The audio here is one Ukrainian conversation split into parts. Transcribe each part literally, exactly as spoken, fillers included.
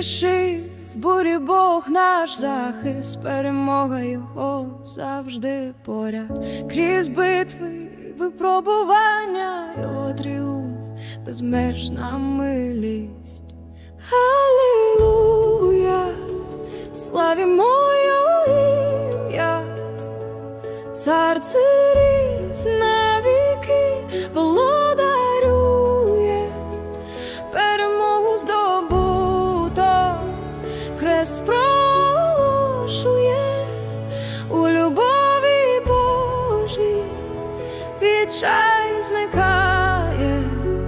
тиші, в бурі Бог наш захист, перемога його завжди поряд. Крізь битви і випробування, його тріумф, безмежна милість. Алілуя, славімо його ім'я, цар царів навіки володарює, перемогу здобуто, хрест проголошує, у любові Божій відчай зникає.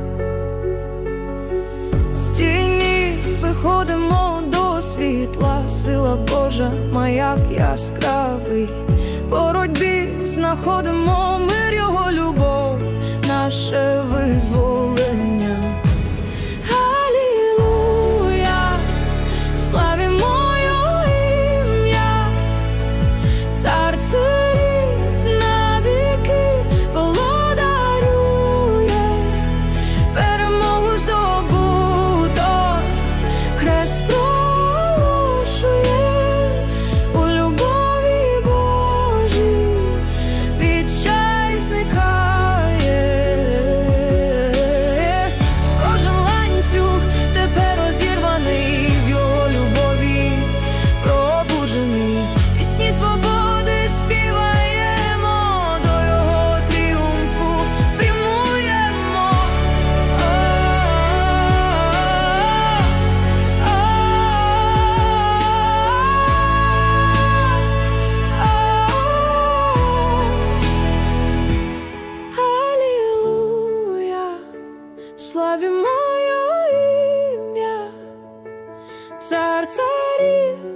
З тіні виходимо до світла, сила Божа, маяк яскравий. В боротьбі знаходимо мир, його любов, наше визволення. Алілуя, славімо його ім'я, цар царів навіки володарює, перемогу здобуто, хрест проголошує, у любові Божій відчай зникає. Кожен ланцюг тепер розірваний, в його любові пробуджений. Пісні свободи співаємо, до його тріумфу прямуємо. Алілуя, славімо його ім'я, цар царів